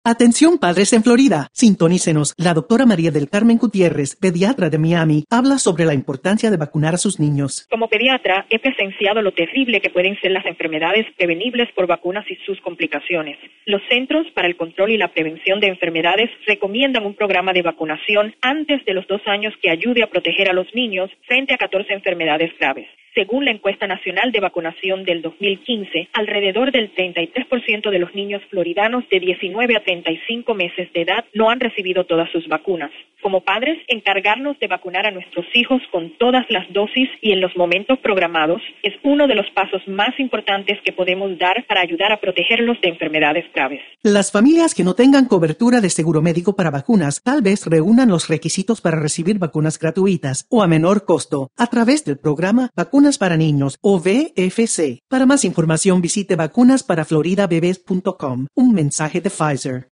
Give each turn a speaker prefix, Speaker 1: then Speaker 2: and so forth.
Speaker 1: Atención padres en Florida, sintonícenos. La doctora María del Carmen Gutiérrez, pediatra de Miami, habla sobre la importancia de vacunar a sus niños.
Speaker 2: Como pediatra, he presenciado lo terrible que pueden ser las enfermedades prevenibles por vacunas y sus complicaciones. Los Centros para el Control y la Prevención de Enfermedades recomiendan un programa de vacunación antes de los 2 años que ayude a proteger a los niños frente a 14 enfermedades graves. Según la encuesta nacional de vacunación del 2015, alrededor del 33% de los niños floridanos de 19 a 35 meses de edad no han recibido todas sus vacunas. Como padres, encargarnos de vacunar a nuestros hijos con todas las dosis y en los momentos programados es uno de los pasos más importantes que podemos dar para ayudar a protegerlos de enfermedades graves.
Speaker 1: Las familias que no tengan cobertura de seguro médico para vacunas tal vez reúnan los requisitos para recibir vacunas gratuitas o a menor costo a través del programa Vacunas para Niños o VFC. Para más información visite vacunasparafloridabebes.com. Un mensaje de Pfizer.